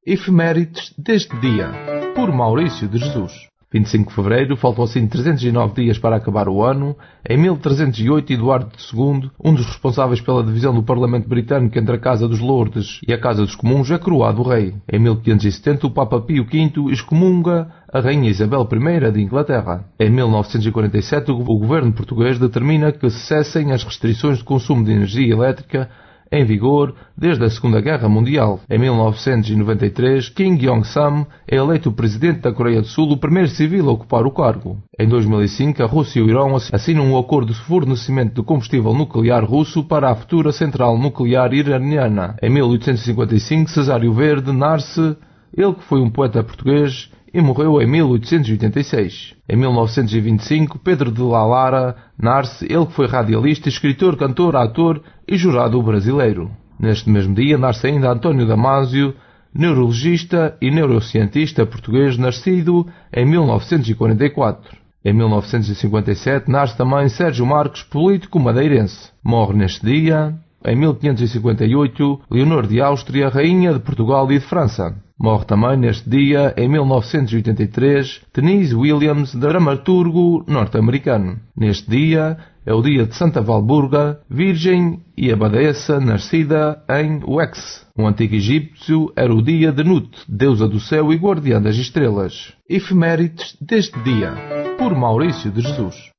Efemérides deste dia, por Maurício de Jesus. 25 de fevereiro, faltam assim 309 dias para acabar o ano. Em 1308, Eduardo II, um dos responsáveis pela divisão do Parlamento Britânico entre a Casa dos Lordes e a Casa dos Comuns, é coroado rei. Em 1570, o Papa Pio V excomunga a Rainha Isabel I de Inglaterra. Em 1947, o governo português determina que cessem as restrições de consumo de energia elétrica em vigor desde a Segunda Guerra Mundial. Em 1993, Kim Jong-sam é eleito presidente da Coreia do Sul, o primeiro civil a ocupar o cargo. Em 2005, a Rússia e o Irão assinam um acordo de fornecimento de combustível nuclear russo para a futura central nuclear iraniana. Em 1855, Cesário Verde nasce, ele que foi um poeta português e morreu em 1886. Em 1925, Pedro de Lara nasce, ele que foi radialista, escritor, cantor, ator e jurado brasileiro. Neste mesmo dia nasce ainda António Damasio, neurologista e neurocientista português, nascido em 1944. Em 1957 nasce também Sérgio Marques, político madeirense. Morre neste dia, em 1558, Leonor de Áustria, rainha de Portugal e de França. Morre também neste dia, em 1983, Tennessee Williams, dramaturgo norte-americano. Neste dia é o dia de Santa Valburga, virgem e abadesa, nascida em Wexford. Um antigo egípcio era o dia de Nut, deusa do céu e guardiã das estrelas. Efemérides deste dia, por Maurício de Jesus.